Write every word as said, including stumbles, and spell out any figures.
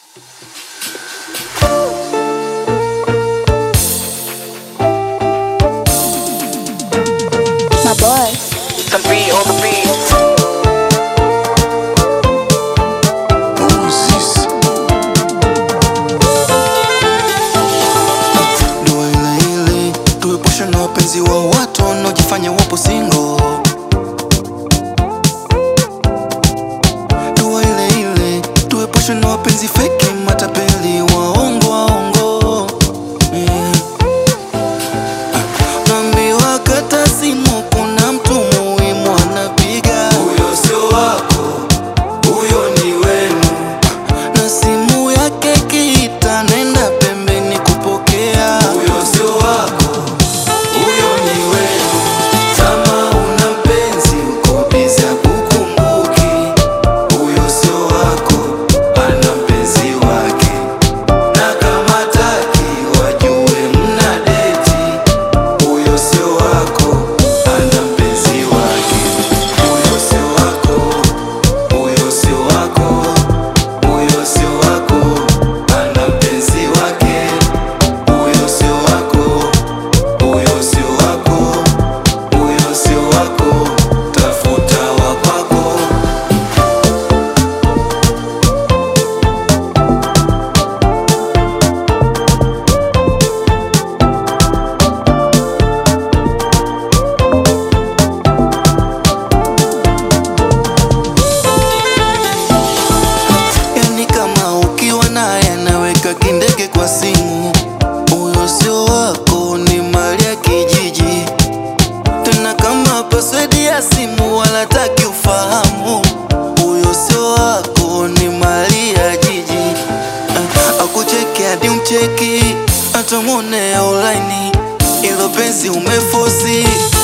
My boy. Some beat on the beat. Dua ile ile, tuepushe na wapenzi wa watu wanaojifanya wapo single. Dua ile ile, tuepushe na wapenzi fake, matapeli, waongo waongo. Yeah. Naambiwa kata simu, kuna mtu muhimu anapiga. Huyo sio wako, huyo ni wenu. Na simu yake ikiita, nenda pembeni kupokea. Huyo sio wako, huyo ni wenu. Kama una mpenzi uko busy hakukumbuki. Huyo sio wako, ana mpenzi wake. Na kama hataki wajue mna deti. Huyo sio wako, ana mpenzi wake. Huyo sio wako, huyo sio wako, huyo sio wako, ana mpenzi wake. Huyo sio wako, huyo sio wako, huyo sio wako, tafuta wa kwako. Yani kama ukiwa naye anaweka kindege kwa simu. Huyo sio wako, ni mali ya kijiji. Tena kama password ya simu wala hataki ufahamu. Huyo sio wako, ni mali ya jiji. Ah, akucheki hadi umcheki, hata muone online. Ilo penzi umefosi.